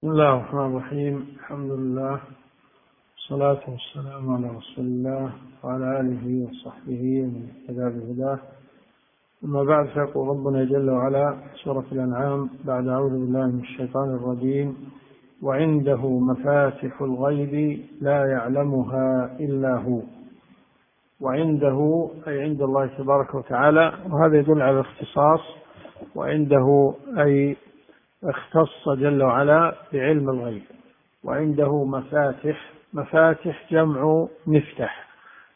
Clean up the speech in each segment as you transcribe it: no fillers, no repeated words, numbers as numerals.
بسم الله الرحمن الرحيم. الحمد لله والصلاة والسلام على رسول الله وعلى آله وصحبه ومن اهتدى بهداه. أما بعد، فيقول ربنا جل وعلا سورة الأنعام بعد أعوذ بالله من الشيطان الرجيم: وعنده مفاتح الغيب لا يعلمها إلا هو. وعنده أي عند الله تبارك وتعالى، وهذا يدل على الاختصاص. وعنده أي اختص جل وعلا بعلم الغيب. وعنده مفاتح جمع مفتاح،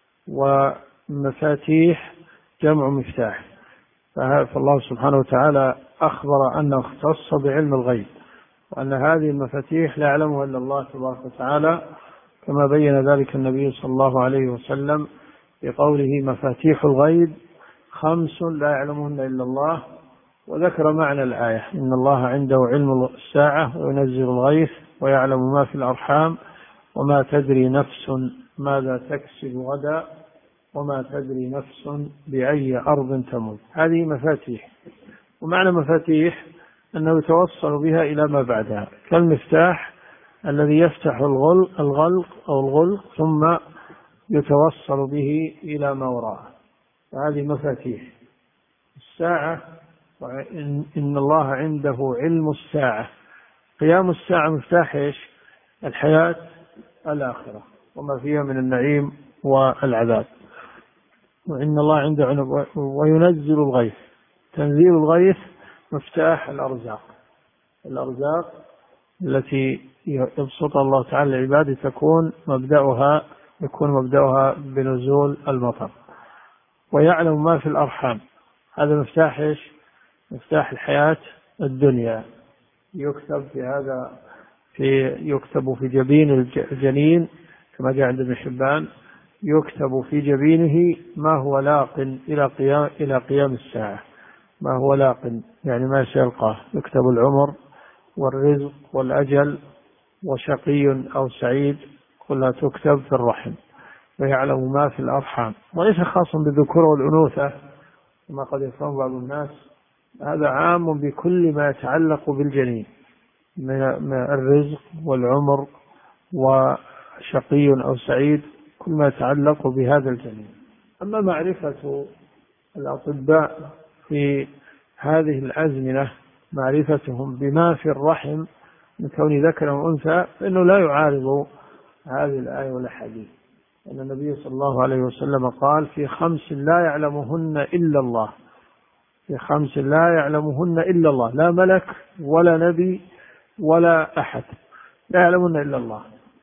ومفاتيح جمع مفتاح. فالله سبحانه وتعالى أخبر أنه اختص بعلم الغيب، وأن هذه المفاتيح لا يعلمها إلا الله تبارك وتعالى، كما بين ذلك النبي صلى الله عليه وسلم بقوله: مفاتيح الغيب 5 لا يعلمهن إلا الله. وذكر معنى الآية: إن الله عنده علم الساعة وينزل الغيث ويعلم ما في الأرحام وما تدري نفس ماذا تكسب غدا وما تدري نفس بأي أرض تموت. هذه مفاتيح. ومعنى مفاتيح أنه يتوصل بها إلى ما بعدها، كالمفتاح الذي يفتح الغلق ثم يتوصل به إلى ما وراءه. هذه مفاتيح الساعة. إن الله عنده علم الساعة، قيام الساعة مفتاح إيش؟ الحياة الآخرة وما فيها من النعيم والعذاب. وإن الله عنده علم وينزل الغيث، تنزيل الغيث مفتاح الأرزاق التي يبسطها الله تعالى لعباده يكون مبدأها بنزول المطر. ويعلم ما في الأرحام، هذا مفتاح إيش؟ مفتاح الحياة الدنيا. يكتب في جبين الجنين، كما جاء عند ابن حبان: يكتب في جبينه ما هو لاق إلى قيام الساعة. ما هو لاق يعني ما سيلقاه. يكتب العمر والرزق والأجل وشقي أو سعيد، كلها تكتب في الرحم. ويعلم ما في الأرحام، وليس خاصا بالذكور والأنوثة كما قد يفهم بعض الناس، هذا عام بكل ما يتعلق بالجنين من الرزق والعمر وشقي أو سعيد، كل ما يتعلق بهذا الجنين. أما معرفة الأطباء في هذه الأزمنة، معرفتهم بما في الرحم من كون ذكر وأنثى، فإنه لا يعارض هذه الآية والأحاديث. أن النبي صلى الله عليه وسلم قال: في 5 لا يعلمهن إلا الله. في 5 لا يعلمهن إلا الله، لا ملك ولا نبي ولا أحد، لا يعلمهن إلا الله.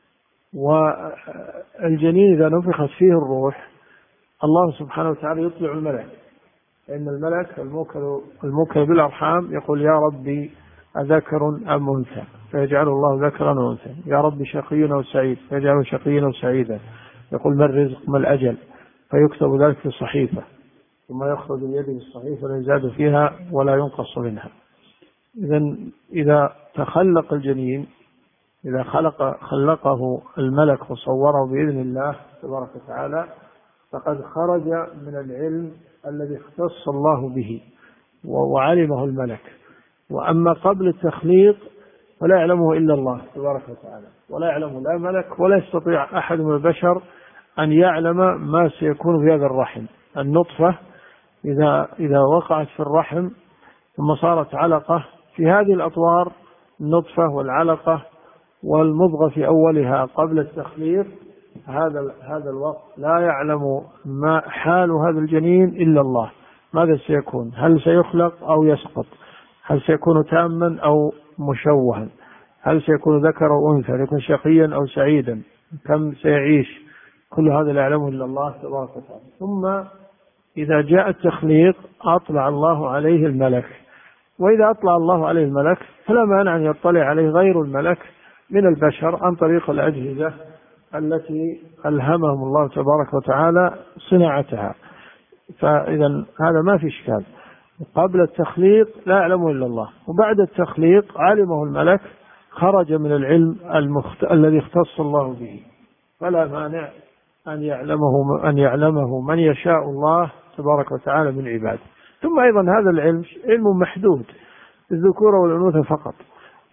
والجنين إذا نفخت فيه الروح، الله سبحانه وتعالى يطلع الملك، إن الملك الموكل بالأرحام يقول: يا ربي أذكر أم أنثى؟ فيجعل الله ذكرا وأنثى. يا ربي شقي أو سعيد؟ فيجعله شقيا أو سعيدا. يقول: ما الرزق ما الأجل؟ فيكتب ذلك في الصحيفة، ثم يخرج بيده الصحيفة لا يزاد فيها ولا ينقص منها. إذا تخلق الجنين، إذا خلقه الملك وصوره بإذن الله تبارك وتعالى، فقد خرج من العلم الذي اختص الله به وعلمه الملك. وأما قبل التخليق فلا يعلمه إلا الله تبارك وتعالى، ولا يعلمه لا ملك ولا يستطيع أحد من البشر أن يعلم ما سيكون في هذا الرحم. النطفة إذا وقعت في الرحم ثم صارت علقة، في هذه الأطوار، النطفة والعلقة والمضغة في أولها قبل التخليق، هذا الوقت لا يعلم ما حال هذا الجنين إلا الله. ماذا سيكون؟ هل سيخلق أو يسقط؟ هل سيكون تاما أو مشوها؟ هل سيكون ذكر أو أنثى؟ يكون شقيا أو سعيدا؟ كم سيعيش؟ كل هذا لا يعلمه إلا الله تبارك وتعالى. ثم إذا جاء التخليق أطلع الله عليه الملك، وإذا أطلع الله عليه الملك فلا مانع أن يطلع عليه غير الملك من البشر عن طريق الأجهزة التي ألهمهم الله تبارك وتعالى صناعتها. فإذا هذا ما في إشكال. قبل التخليق لا يعلمه إلا الله، وبعد التخليق علمه الملك، خرج من العلم الذي اختص الله به. فلا مانع أن يعلمه من يشاء الله تبارك وتعالى من عباده. ثم أيضا هذا العلم علم محدود، الذكور والأنوثة فقط،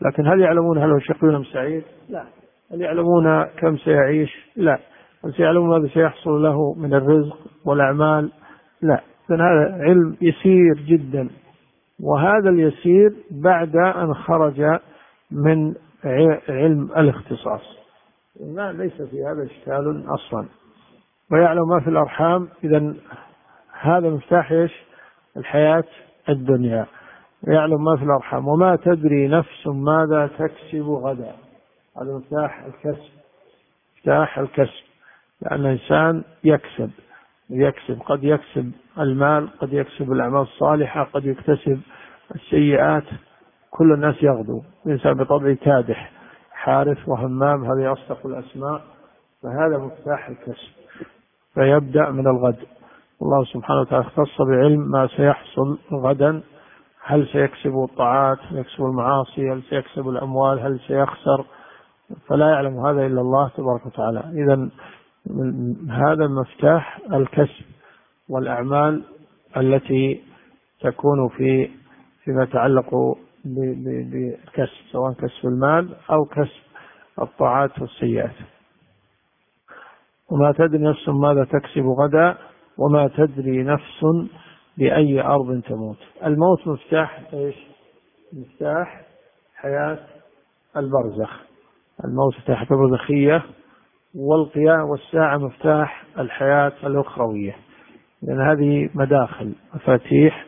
لكن هل يعلمون هل هو شقي أم سعيد؟ لا. هل يعلمون كم سيعيش؟ لا. هل سيعلمون ماذا سيحصل له من الرزق والأعمال؟ لا. إذن هذا علم يسير جدا، وهذا اليسير بعد أن خرج من علم الاختصاص، ليس في هذا إشكال أصلا. ويعلم ما في الأرحام، إذن هذا مفتاح الحياة الدنيا، ويعلم ما في الأرحام. وما تدري نفس ماذا تكسب غدا، هذا مفتاح الكسب، مفتاح الكسب، لأن الإنسان يكسب، قد يكسب المال، قد يكسب الأعمال الصالحة، قد يكتسب السيئات. كل الناس يغدو، الإنسان بطبعه كادح حارث وهمام، هذه أصدق الأسماء. فهذا مفتاح الكسب، فيبدأ من الغد. الله سبحانه وتعالى اختص بعلم ما سيحصل غدا، هل سيكسب الطاعات، يكسب المعاصي، هل سيكسب الأموال، هل سيخسر، فلا يعلم هذا إلا الله تبارك وتعالى. إذن هذا مفتاح الكسب والأعمال التي تكون فيما يتعلق بالكسب، سواء كسب المال أو كسب الطاعات والسيئات. وما تدري نفس ماذا تكسب غدا وما تدري نفس بأي أرض تموت. الموت مفتاح مفتاح حياة البرزخ، الموت مفتاح البرزخية، والقيامة والساعة مفتاح الحياة الأخروية، لأن هذه مداخل مفاتيح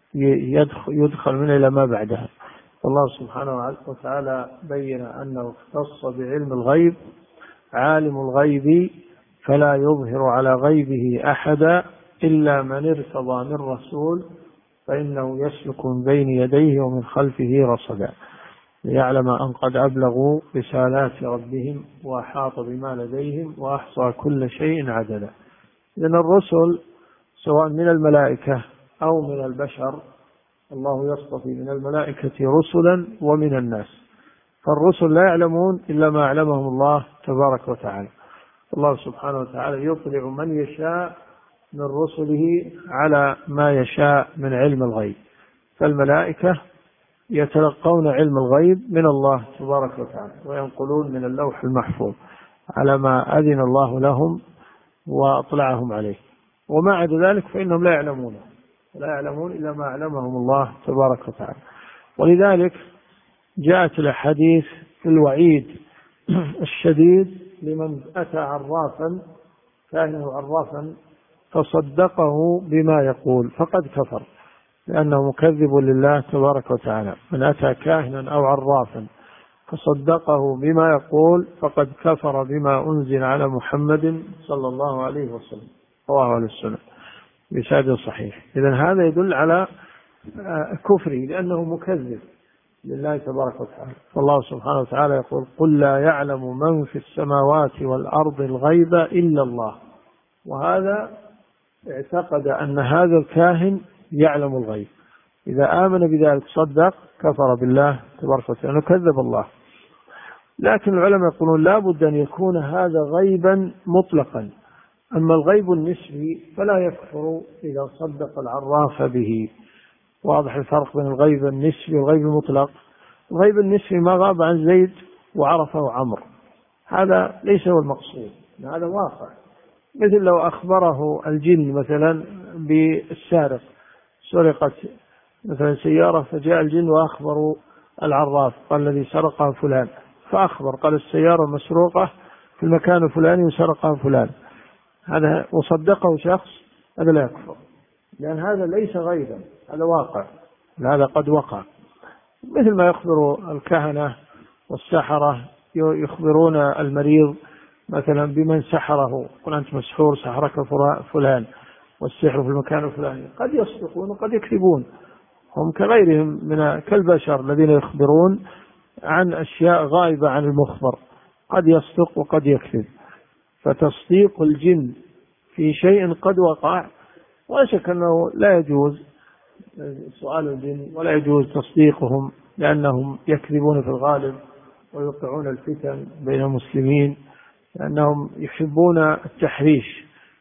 يدخل من إلى ما بعدها. الله سبحانه وتعالى بين أنه اختص بعلم الغيب، عالم الغيب فلا يظهر على غيبه أحدا إلا من ارتضى من رسول فإنه يسلك من بين يديه ومن خلفه رصدا ليعلم أن قد أبلغوا رسالات ربهم وأحاط بما لديهم وأحصى كل شيء عددا. لأن الرسل سواء من الملائكة أو من البشر، الله يصطفي من الملائكة رسلا ومن الناس، فالرسل لا يعلمون إلا ما علمهم الله تبارك وتعالى. الله سبحانه وتعالى يطلع من يشاء من رسله على ما يشاء من علم الغيب، فالملائكة يتلقون علم الغيب من الله تبارك وتعالى وينقلون من اللوح المحفوظ على ما أذن الله لهم وأطلعهم عليه، وما عدا ذلك فإنهم لا يعلمون إلا ما علمهم الله تبارك وتعالى. ولذلك جاءت الأحاديث في الوعيد الشديد لمن أتى عرافا كاهنا عرافا فصدقه بما يقول فقد كفر، لأنه مكذب لله تبارك وتعالى. من أتى كاهنا أو عرافا فصدقه بما يقول فقد كفر بما أنزل على محمد صلى الله عليه وسلم، رواه أهل السنة بسند صحيح. إذن هذا يدل على كفره لأنه مكذب لله تبارك وتعالى. فالله سبحانه وتعالى يقول قل لا يعلم من في السماوات والأرض الغيب إلا الله، وهذا اعتقد أن هذا الكاهن يعلم الغيب، إذا آمن بذلك صدق كفر بالله تبارك وتعالى كذب الله. لكن العلماء يقولون لا بد أن يكون هذا غيبا مطلقا، أما الغيب النسبي فلا يكفر إذا صدق العراف به. واضح الفرق بين الغيب النسبي والغيب المطلق. الغيب النسبي ما غاب عن زيد وعرفه عمرو، هذا ليس هو المقصود، هذا واقع. مثل لو أخبره الجن مثلا بالسارق، سرقت مثلا سيارة فجاء الجن وأخبروا العراف قال الذي سرقها فلان، فأخبر قال السيارة مسروقة في المكان الفلاني وسرقها فلان، هذا وصدقه شخص، هذا لا يكفر، لأن هذا ليس غيبا، هذا واقع، هذا قد وقع. مثل ما يخبر الكهنة والسحرة، يخبرون المريض مثلا بمن سحره، قل أنت مسحور سحرك فلان والسحر في المكان الفلاني، قد يصدقون وقد يكذبون، هم كغيرهم من كالبشر الذين يخبرون عن أشياء غائبة عن المخبر، قد يصدق وقد يكذب. فتصديق الجن في شيء قد وقع ولا شك أنه لا يجوز سؤال الجن ولا يجوز تصديقهم، لأنهم يكذبون في الغالب ويوقعون الفتن بين المسلمين، لأنهم يحبون التحريش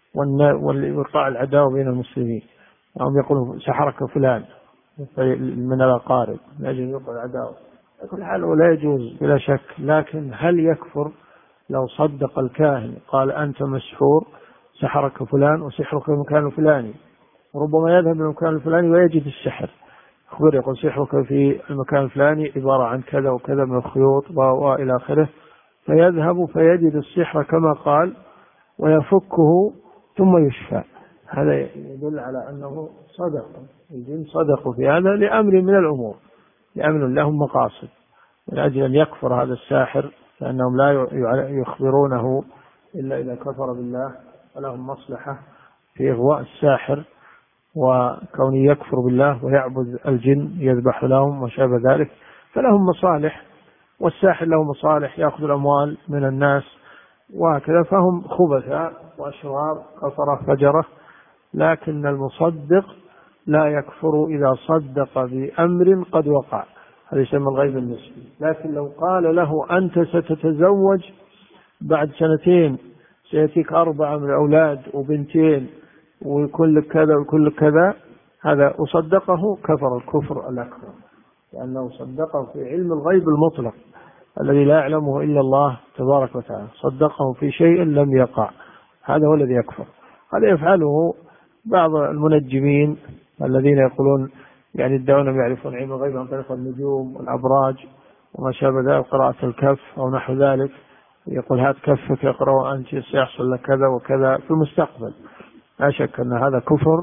وإيقاع العداوة بين المسلمين. هم يقولون سحرك فلان من الأقارب من أجل يوقع العداوة، يقول حاله لا يجوز بلا شك، لكن هل يكفر لو صدق الكاهن قال أنت مسحور سحرك فلان وسحرك في المكان الفلاني، ربما يذهب للمكان الفلاني ويجد السحر، أخبر يقول سحرك في المكان الفلاني عبارة عن كذا وكذا من الخيوط وإلى آخره، فيذهب فيجد السحر كما قال ويفكه ثم يشفى. هذا يدل على أنه صدق، الجن صدقوا في هذا لأمر من الأمور، لأمر لهم مقاصد، من أجل أن يكفر هذا الساحر فإنهم لا يخبرونه إلا إذا كفر بالله، ولهم مصلحة في إغواء الساحر وكونه يكفر بالله ويعبد الجن يذبح لهم وشابه ذلك، فلهم مصالح، والساحر له مصالح، يأخذ الأموال من الناس وهكذا، فهم خبثاء وأشرار كفرة فجرة. لكن المصدق لا يكفر إذا صدق بأمر قد وقع، هذا يسمى الغيب النسبي. لكن لو قال له أنت ستتزوج بعد 2 سيأتيك 4 من الأولاد وبنتين ويكون لك كذا ويكون لك كذا، هذا أصدقه كفر الكفر الأكبر، لأنه صدقه في علم الغيب المطلق الذي لا يعلمه إلا الله تبارك وتعالى، صدقه في شيء لم يقع، هذا هو الذي يكفر. هذا يفعله بعض المنجمين الذين يقولون يعني يدعون يعرفون علم الغيب عن طريق النجوم والأبراج وما شابه ذلك، قراءة الكف أو نحو ذلك، يقول هات كفك اقرأ وأنت سيحصل لك كذا وكذا في المستقبل. لا شك أن هذا كفر،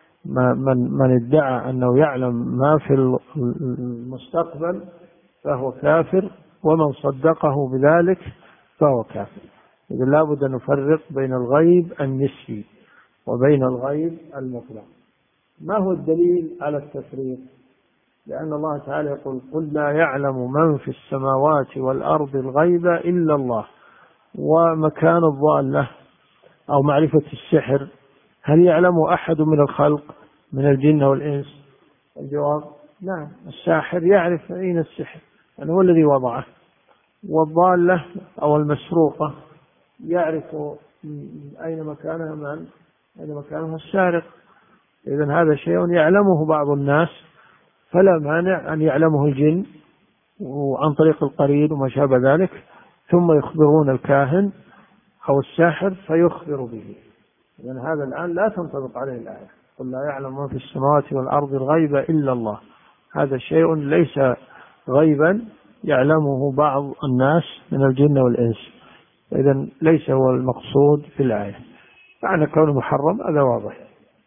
من ادعى أنه يعلم ما في المستقبل فهو كافر، ومن صدقه بذلك فهو كافر. إذن لا بد أن نفرق بين الغيب النسبي وبين الغيب المطلق. ما هو الدليل على التفريق؟ لأن الله تعالى يقول قل لا يعلم من في السماوات والأرض الغيب إلا الله. ومكان الضالة أو معرفة السحر هل يعلم أحد من الخلق من الجن والإنس؟ الجواب نعم، الساحر يعرف أين السحر يعني هو الذي وضعه، والضالة أو المسروقة يعرف أين مكانها أين مكانها السارق. إذن هذا شيء يعلمه بعض الناس، فلا مانع أن يعلمه الجن وعن طريق القرين وما شابه ذلك، ثم يخبرون الكاهن أو الساحر فيخبر به. إذن هذا الآن لا تنطبق عليه الآية قل لا يعلم من في السماوات والأرض الغيب إلا الله. هذا شيء ليس غيبا يعلمه بعض الناس من الجن والإنس، إذن ليس هو المقصود في الآية. معنى كونه محرم هذا واضح.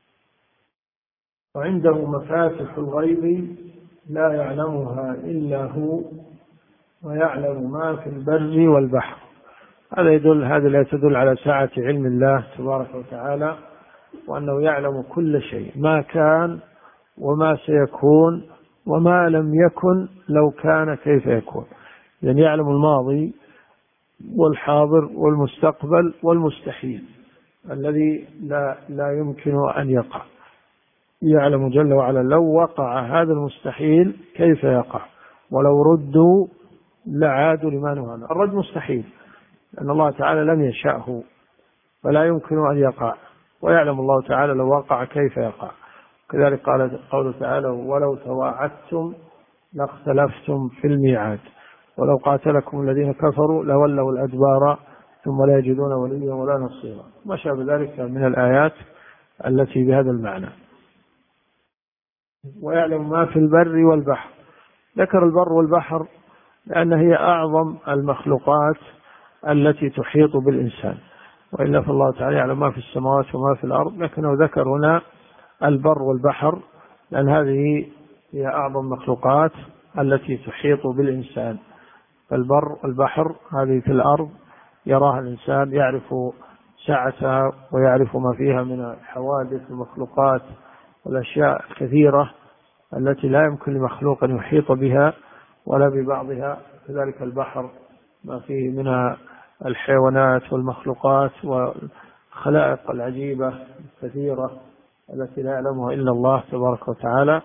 وعنده مفاتح الغيب لا يعلمها إلا هو ويعلم ما في البر والبحر. هذا لا تدل على سعة علم الله تبارك وتعالى، وأنه يعلم كل شيء، ما كان وما سيكون وما لم يكن لو كان كيف يكون. يعني يعلم الماضي والحاضر والمستقبل والمستحيل الذي لا يمكن أن يقع. يعلم جل وعلا لو وقع هذا المستحيل كيف يقع، ولو ردوا لعادوا لما نهوا عنه. الرد مستحيل لأن الله تعالى لم يشأه فلا يمكن أن يقع، ويعلم الله تعالى لو وقع كيف يقع. كذلك قوله تعالى ولو تواعدتم لاختلفتم في الميعاد ولو قاتلكم الذين كفروا لولوا الأدبار ثم لا يجدون وليا ولا نصيرا، ما شابه ذلك من الآيات التي بهذا المعنى. ويعلم ما في البر والبحر. ذكر البر والبحر لأن هي أعظم المخلوقات التي تحيط بالإنسان، وإلا فالله تعالى يعلم ما في السماوات وما في الأرض، لكنه ذكر هنا البر والبحر لأن هذه هي أعظم المخلوقات التي تحيط بالإنسان. فالبر والبحر هذه في الأرض يراها الإنسان، يعرف سعتها ويعرف ما فيها من الحوادث والمخلوقات والأشياء الكثيرة التي لا يمكن لمخلوق أن يحيط بها ولا ببعضها. كذلك البحر ما فيه من الحيوانات والمخلوقات والخلائق العجيبة الكثيرة التي لا يعلمها إلا الله تبارك وتعالى،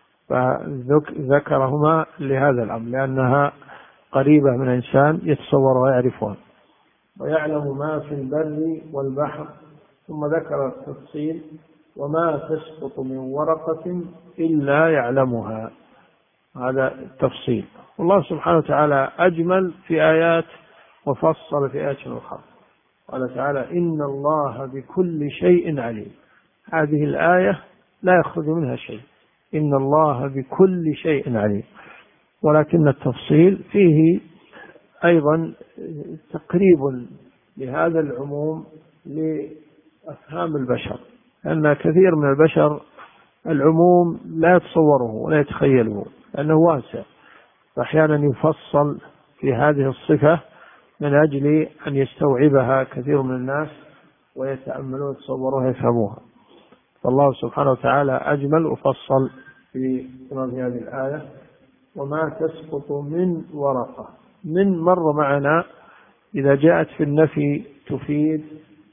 فذكرهما لهذا الأمر لأنها قريبة من الإنسان يتصور ويعرفها. ويعلم ما في البر والبحر، ثم ذكر التفصيل وما تسقط من ورقة إلا يعلمها، هذا التفصيل. والله سبحانه وتعالى أجمل في آيات وفصل في آيات أخرى. قال تعالى إن الله بكل شيء عليم. هذه الآية لا يخرج منها شيء، إن الله بكل شيء عليم، ولكن التفصيل فيه أيضا تقريب لهذا العموم لأفهام البشر، لأن كثير من البشر العموم لا يتصوره ولا يتخيله لأنه واسع، فأحيانا يفصل في هذه الصفة من أجل أن يستوعبها كثير من الناس ويتأملون يتصوروها يفهموها. فالله سبحانه وتعالى أجمل وفصل في هذه الآية. وما تسقط من ورقة، من مر معنا إذا جاءت في النفي تفيد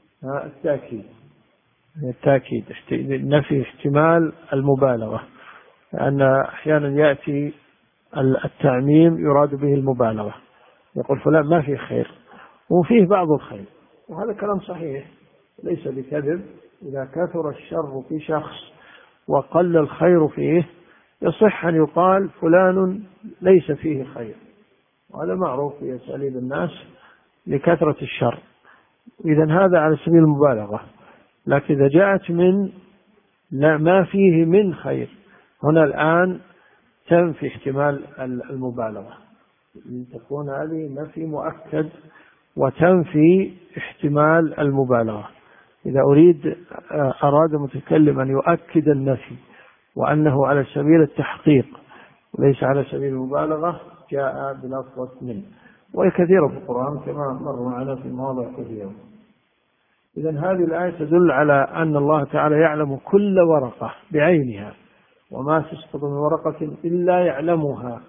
التأكيد النفي احتمال المبالغة، لأن أحيانا يأتي التعميم يراد به المبالغة، يقول فلان ما فيه خير وفيه بعض الخير، وهذا كلام صحيح ليس بكذب. إذا كثر الشر في شخص وقل الخير فيه يصح أن يقال فلان ليس فيه خير، وهذا معروف في أساليب الناس لكثرة الشر، إذن هذا على سبيل المبالغة. لكن إذا جاءت من لا ما فيه من خير، هنا الآن تنفي احتمال المبالغة، تكون هذه نفي مؤكد وتنفي احتمال المبالغة. إذا أراد متكلم أن يؤكد النفي وأنه على سبيل التحقيق وليس على سبيل المبالغة جاء بلفظة من، وهي كثيرة في القرآن كما مر معنا في مواضع كثيرة. إذن هذه الآية تدل على أن الله تعالى يعلم كل ورقة بعينها، وما تسقط من ورقة إلا يعلمها.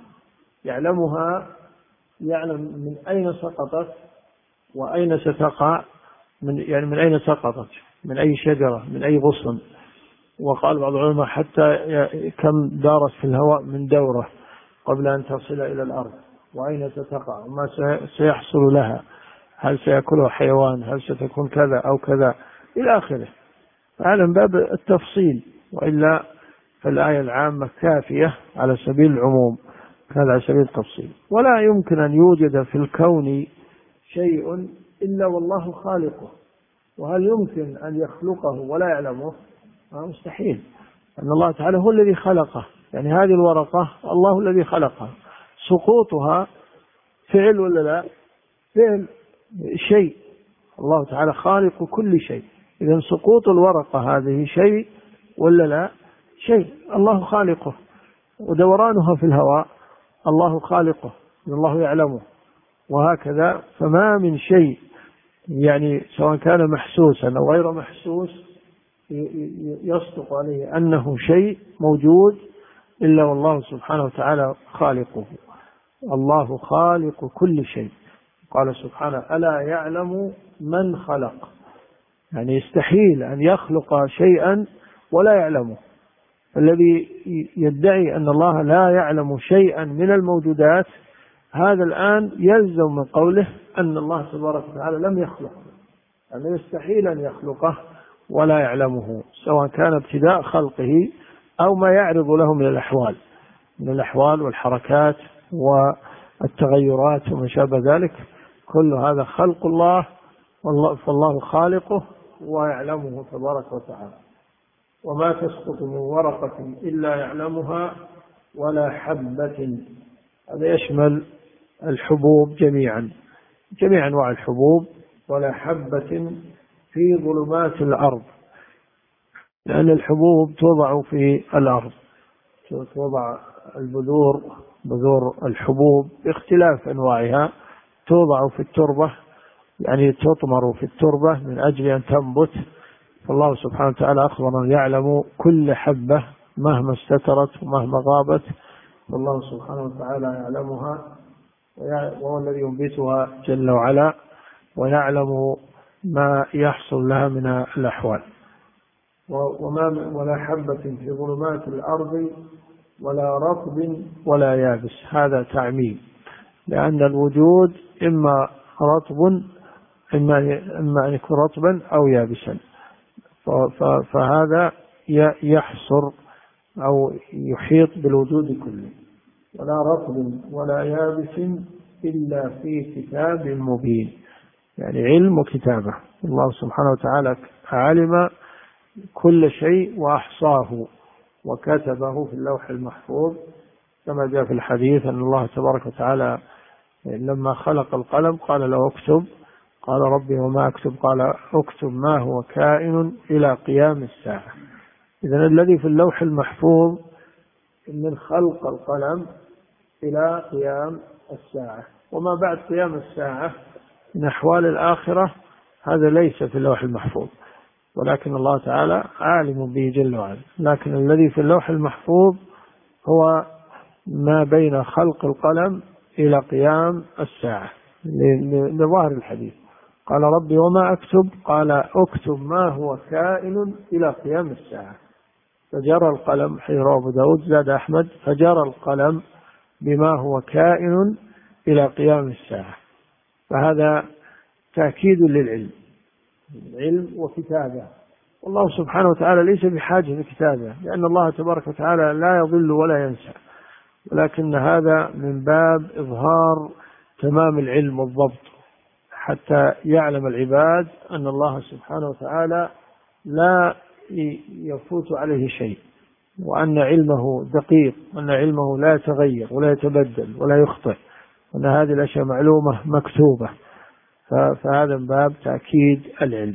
يعلم من أين سقطت وأين ستقع، من أين سقطت، من أي شجرة، من أي غصن. وقال بعض العلماء حتى كم دارت في الهواء من دورة قبل أن تصل إلى الأرض، وأين ستقع، وما سيحصل لها، هل سيأكلها حيوان، هل ستكون كذا أو كذا إلى آخره. فهذا من باب التفصيل، وإلا فالآية العامة كافية على سبيل العموم، هذا على سبيل التفصيل. ولا يمكن أن يوجد في الكون شيء إلا والله خالقه، وهل يمكن أن يخلقه ولا يعلمه؟ مستحيل، أن الله تعالى هو الذي خلقه. يعني هذه الورقة الله الذي خلقها، سقوطها فعل ولا لا؟ فعل، شيء، الله تعالى خالق كل شيء. إذن سقوط الورقة هذه شيء ولا لا؟ شيء، الله خالقه. ودورانها في الهواء الله خالقه، الله يعلمه. وهكذا فما من شيء يعني سواء كان محسوسا أو غير محسوس يصدق عليه أنه شيء موجود إلا والله سبحانه وتعالى خالقه. الله خالق كل شيء. قال سبحانه ألا يعلم من خلق، يعني يستحيل أن يخلق شيئا ولا يعلمه. الذي يدعي أن الله لا يعلم شيئا من الموجودات هذا الآن يلزم من قوله أن الله تبارك وتعالى لم يخلقه، أنه يستحيل أن يخلقه ولا يعلمه، سواء كان ابتداء خلقه أو ما يعرض له من الأحوال والحركات والتغيرات وما شابه ذلك. كل هذا خلق الله، فالله خالقه ويعلمه تبارك وتعالى. وما تسقط من ورقة إلا يعلمها ولا حبة، هذا يشمل الحبوب جميع أنواع الحبوب، ولا حبة في ظلمات الأرض، لأن الحبوب توضع في الأرض، توضع بذور الحبوب باختلاف أنواعها توضع في التربة، يعني تطمر في التربة من أجل أن تنبت. فالله سبحانه وتعالى أخبر أن يعلم كل حبة مهما استترت ومهما غابت، فالله سبحانه وتعالى يعلمها، وهو الذي ينبتها جل وعلا، ويعلم ما يحصل لها من الأحوال. ولا حبة في ظلمات الأرض ولا رطب ولا يابس، هذا تعميم، لأن الوجود إما رطب إما أن يكون رطبا أو يابسا، فهذا يحصر أو يحيط بالوجود كله. ولا رطب ولا يابس إلا في كتاب مبين. يعني علم وكتابة. الله سبحانه وتعالى علم كل شيء وأحصاه وكتبه في اللوح المحفوظ، كما جاء في الحديث أن الله تبارك وتعالى لما خلق القلم قال له اكتب، قال ربي وما أكتب، قال اكتب ما هو كائن إلى قيام الساعة. إذن الذي في اللوح المحفوظ من خلق القلم إلى قيام الساعة، وما بعد قيام الساعة من أحوال الآخرة هذا ليس في اللوح المحفوظ، ولكن الله تعالى عالم به جل وعلا. لكن الذي في اللوح المحفوظ هو ما بين خلق القلم إلى قيام الساعة لظاهر الحديث. قال ربي وما أكتب، قال اكتب ما هو كائن إلى قيام الساعة. فجرى القلم، حيث رواه أبو داود زاد أحمد فجرى القلم بما هو كائن إلى قيام الساعة. فهذا تأكيد للعلم، علم وكتابة. والله سبحانه وتعالى ليس بحاجة لكتابة، لأن الله تبارك وتعالى لا يضل ولا ينسى، ولكن هذا من باب إظهار تمام العلم والضبط، حتى يعلم العباد أن الله سبحانه وتعالى لا يفوت عليه شيء، وأن علمه دقيق، وأن علمه لا يتغير ولا يتبدل ولا يخطئ، وأن هذه الأشياء معلومة مكتوبة. فهذا من باب تأكيد العلم.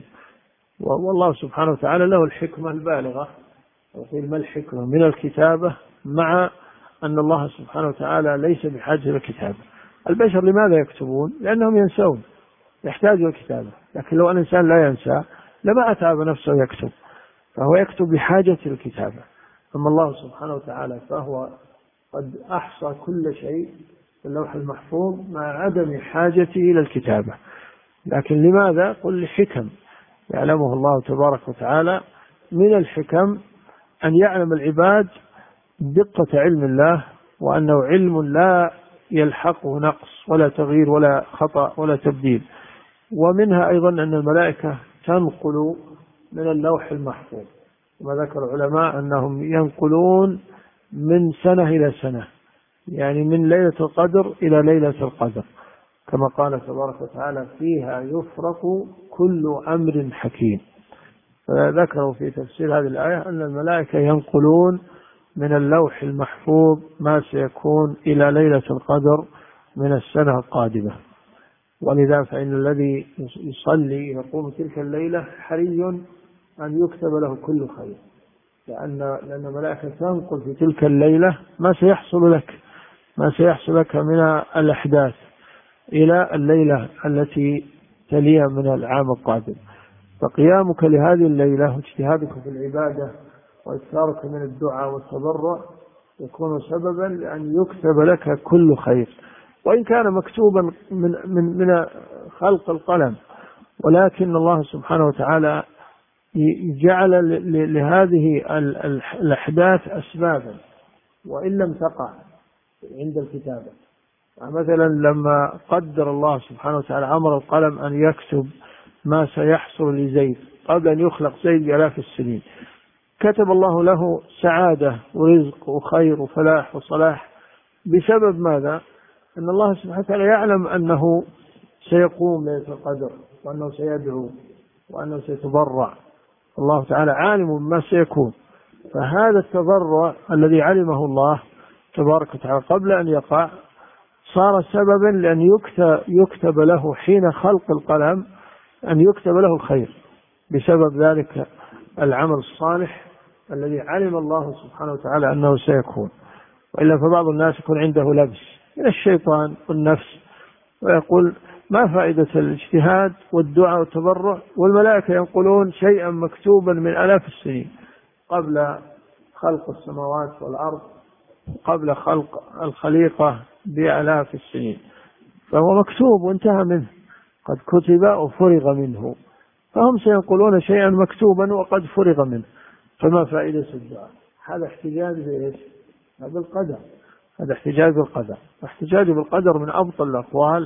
والله سبحانه وتعالى له الحكمة البالغة. وقيل ما الحكمة من الكتابة، مع أن الله سبحانه وتعالى ليس بحاجة للكتابة. البشر لماذا يكتبون؟ لأنهم ينسون، يحتاجوا الكتابة. لكن لو أن الإنسان لا ينسى لما أتعب نفسه يكتب، فهو يكتب بحاجة الكتابة. أما الله سبحانه وتعالى فهو قد أحصى كل شيء في اللوح المحفوظ مع عدم حاجته إلى الكتابة. لكن لماذا؟ قل لحكم يعلمه الله تبارك وتعالى. من الحكم أن يعلم العباد دقة علم الله، وأنه علم لا يلحقه نقص ولا تغيير ولا خطأ ولا تبديل. ومنها أيضا أن الملائكة تنقل من اللوح المحفوظ، وما ذكر العلماء أنهم ينقلون من سنة إلى سنة، يعني من ليلة القدر إلى ليلة القدر، كما قال تبارك وتعالى فيها يفرق كل أمر حكيم. فذكروا في تفسير هذه الآية أن الملائكة ينقلون من اللوح المحفوظ ما سيكون إلى ليلة القدر من السنة القادمة. ولذا فإن الذي يصلي يقوم تلك الليلة حري أن يكتب له كل خير، لأن الملائكة تنقل في تلك الليلة ما سيحصل لك من الأحداث إلى الليلة التي تليها من العام القادم. فقيامك لهذه الليلة واجتهادك في العبادة وإكثارك من الدعاء والتضرع يكون سببا لأن يكتب لك كل خير، وإن كان مكتوبا من خلق القلم. ولكن الله سبحانه وتعالى جعل لهذه الأحداث أسبابا وإن لم تقع عند الكتابة. مثلا لما قدر الله سبحانه وتعالى أمر القلم أن يكتب ما سيحصل لزيد قبل أن يخلق زيد بآلاف السنين، كتب الله له سعادة ورزق وخير وفلاح وصلاح بسبب ماذا؟ أن الله سبحانه وتعالى يعلم أنه سيقوم ليلة القدر، وأنه سيدعو، وأنه سيتضرع. الله تعالى عالم بما سيكون. فهذا التضرع الذي علمه الله تبارك وتعالى قبل أن يقع صار سببا لأن يكتب له حين خلق القلم أن يكتب له الخير بسبب ذلك العمل الصالح الذي علم الله سبحانه وتعالى أنه سيكون. وإلا فبعض الناس يكون عنده لبس من الشيطان والنفس ويقول ما فائدة الاجتهاد والدعاء والتضرع والملائكة ينقلون شيئا مكتوبا من آلاف السنين قبل خلق السماوات والأرض، قبل خلق الخليقة بآلاف السنين، فهو مكتوب وانتهى منه، قد كتب وفرغ منه. فهم سينقلون شيئا مكتوبا وقد فرغ منه، فما فائدة الدعاء؟ هذا احتجاج بإيش؟ بالقدر. هذا احتجاج بالقدر، واحتجاج بالقدر من أبطل الأقوال،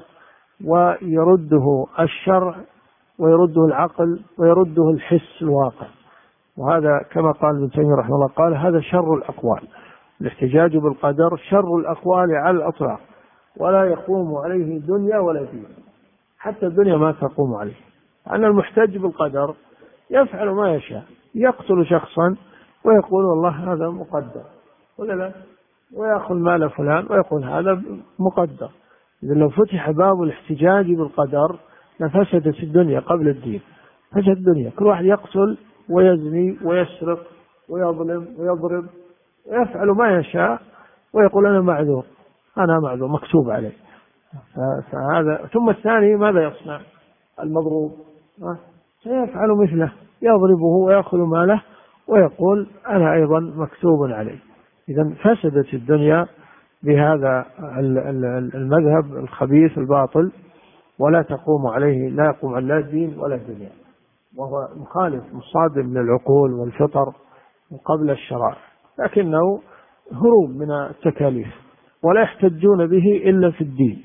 ويرده الشرع ويرده العقل ويرده الحس الواقع. وهذا كما قال ابن تيمية رحمه الله قال هذا شر الأقوال، الاحتجاج بالقدر شر الأقوال على الأطلاق، ولا يقوم عليه دنيا ولا دين، حتى الدنيا ما تقوم عليه. أن المحتج بالقدر يفعل ما يشاء، يقتل شخصا ويقول والله هذا مقدر، ولا لا، ويأخذ مال فلان ويقول هذا مقدر. إذا لو فتح باب الاحتجاج بالقدر لفسدت الدنيا قبل الدين، فسد الدنيا. كل واحد يقتل ويزني ويسرق ويظلم ويضرب ويفعل ما يشاء ويقول أنا معذور، أنا معذور مكتوب عليه. فهذا. ثم الثاني ماذا يصنع؟ المضروب سيفعل مثله، يضربه ويأخذ ماله ويقول أنا أيضا مكتوب عليه. إذا فسدت الدنيا بهذا المذهب الخبيث الباطل، ولا تقوم عليه، لا يقوم على لا الدين ولا الدنيا، وهو مخالف مصادم للعقول والفطر قبل الشرائع، لكنه هروب من التكاليف، ولا يحتجون به إلا في الدين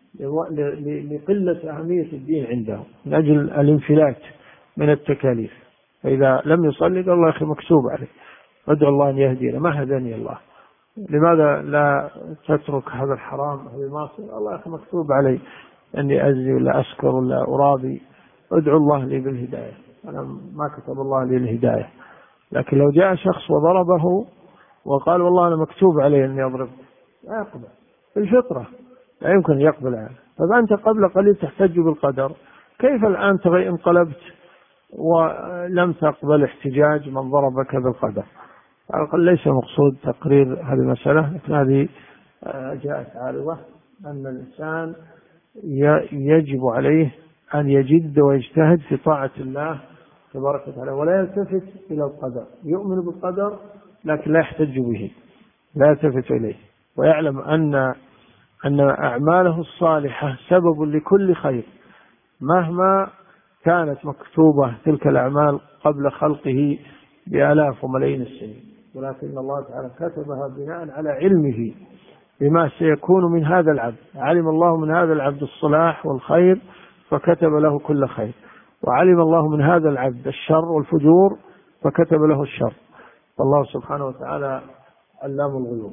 لقلة أهمية الدين عندهم، من أجل الانفلات من التكاليف. فإذا لم يصلي قال الله أخي مكتوب عليه، ادعو الله أن يهدينا، ما هداني الله، لماذا لا تترك هذا الحرام هذا المعصية؟ الله أخي مكتوب علي أني أزني ولا أسكر ولا أرابي، ادعو الله لي بالهداية، أنا ما كتب الله لي الهداية. لكن لو جاء شخص وضربه وقال والله أنا مكتوب علي أني أضرب، لا يقبل بالفطرة، لا يمكن يقبل عنه. فأنت قبل قليل تحتج بالقدر، كيف الآن انقلبت ولم تقبل احتجاج من ضربك بالقدر؟ ليس مقصود تقرير هذه المسألة، لكن هذه جاءت عارضة أن الإنسان يجب عليه أن يجد ويجتهد في طاعة الله تبارك وتعالى، ولا يلتفت إلى القدر، يؤمن بالقدر لكن لا يحتج به، لا يلتفت إليه، ويعلم أن أعماله الصالحة سبب لكل خير مهما كانت مكتوبة تلك الأعمال قبل خلقه بآلاف وملايين السنين، ولكن الله تعالى كتبها بناء على علمه بما سيكون من هذا العبد. علم الله من هذا العبد الصلاح والخير فكتب له كل خير، وعلم الله من هذا العبد الشر والفجور فكتب له الشر. فالله سبحانه وتعالى علام الغيوب.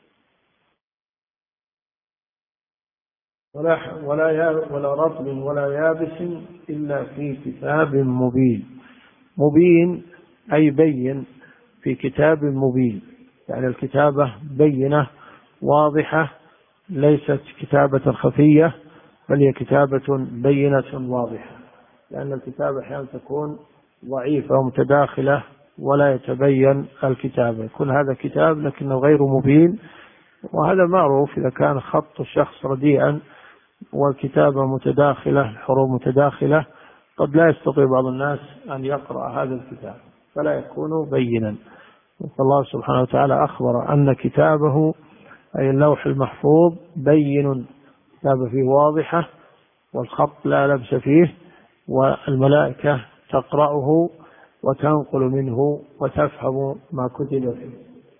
ولا رطب ولا يابس إلا في كتاب مبين. مبين أي بين، في كتاب مبين، يعني الكتابة بينة واضحة، ليست كتابة خفية، بل هي كتابة بينة واضحة، لأن الكتابة أحيانا تكون ضعيفة ومتداخلة ولا يتبين الكتابة، يكون هذا كتاب لكنه غير مبين، وهذا معروف إذا كان خط الشخص رديئا والكتابة متداخلة، الحروف متداخلة، قد لا يستطيع بعض الناس أن يقرأ هذا الكتاب فلا يكون بينا. فالله سبحانه وتعالى أخبر أن كتابه أي اللوح المحفوظ بين، كتابة فيه واضحة، والخط لا لبس فيه، والملائكة تقرأه وتنقل منه وتفهم ما كتب فيه.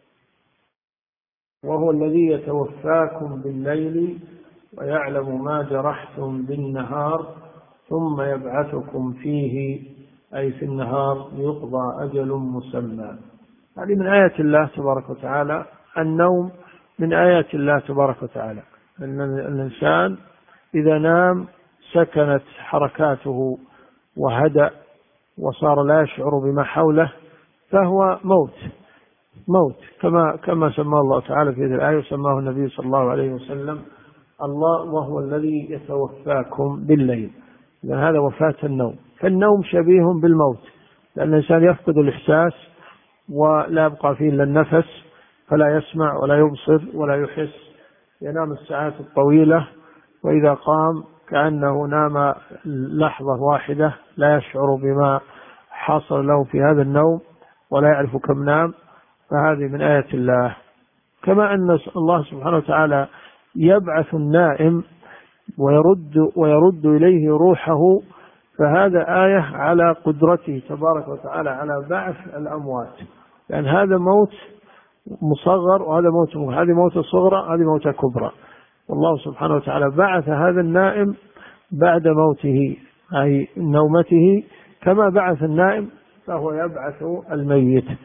وهو الذي يتوفاكم بالليل ويعلم ما جرحتم بالنهار ثم يبعثكم فيه، أي في النهار، يقضى أجل مسمى. هذه من آيات الله تبارك وتعالى. النوم من آيات الله تبارك وتعالى، أن الإنسان إذا نام سكنت حركاته وهدأ وصار لا يشعر بما حوله، فهو موت كما سماه الله تعالى في هذه الآية، وسماه النبي صلى الله عليه وسلم الله وهو الذي يتوفاكم بالليل. لأن هذا وفاة النوم، فالنوم شبيه بالموت، لأن الإنسان يفقد الإحساس ولا يبقى فيه إلا النفس، فلا يسمع ولا يبصر ولا يحس، ينام الساعات الطويلة، وإذا قام كأنه نام لحظة واحدة، لا يشعر بما حصل له في هذا النوم ولا يعرف كم نام. فهذه من آيات الله. كما أن الله سبحانه وتعالى يبعث النائم ويرد إليه روحه، فهذا آية على قدرته تبارك وتعالى على بعث الأموات، لأن هذا موت مصغر وهذا موت، هذه موت صغرى هذه موت كبرى. والله سبحانه وتعالى بعث هذا النائم بعد موته أي نومته، كما بعث النائم فهو يبعث الميت.